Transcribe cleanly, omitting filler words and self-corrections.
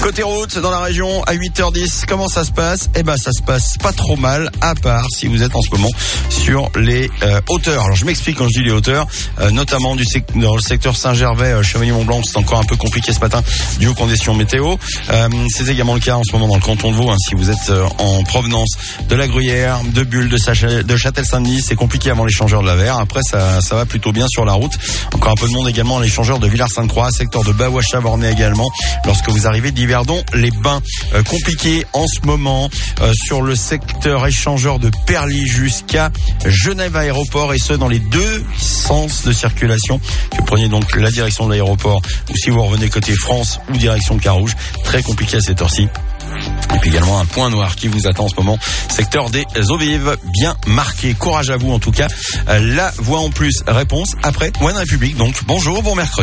Côté route, dans la région, à 8h10, comment ça se passe? Ça se passe pas trop mal, à part si vous êtes en ce moment sur les hauteurs. Alors je m'explique quand je dis les hauteurs, notamment dans le secteur Saint-Gervais, Chevigny-Mont-Blanc, c'est encore un peu compliqué ce matin dû aux conditions météo. C'est également le cas en ce moment dans le canton de Vaud, si vous êtes en provenance de la Gruyère, de Bulle, de Châtel-Saint-Denis, c'est compliqué avant l'échangeur de la Verre. Après ça va plutôt bien sur la route. Encore un peu de monde également à l'échangeur de Villars-Sainte-Croix, secteur de Baois-Chavornay également, lorsque vous arrivez d'Yverdon-les-Bains. Compliqué en ce moment sur le secteur échangeur de Perly jusqu'à Genève Aéroport, et ce dans les deux sens de circulation. Que vous preniez donc la direction de l'aéroport ou si vous revenez côté France ou direction Carouge, très compliqué à cette heure-ci. Et puis également un point noir qui vous attend en ce moment, secteur des eaux vives, bien marqué. Courage à vous en tout cas. La voix en plus, réponse après One République. Donc bonjour, bon mercredi.